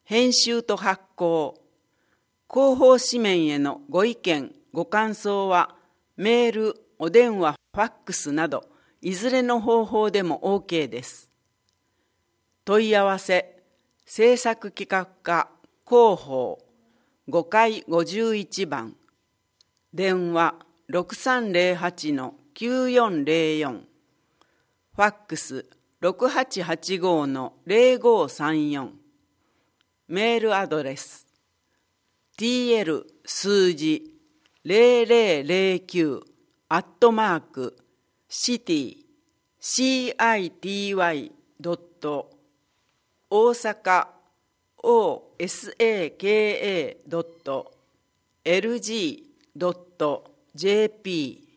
編集と発行、広報紙面へのご意見、ご感想は、メール、お電話、ファックスなど、いずれの方法でも OK です。問い合わせ、制作企画課広報5階51番、電話6308-9404、ファックス6885-0534、メールアドレス tl 数字0009 @city.osaka.osaka.lg.jp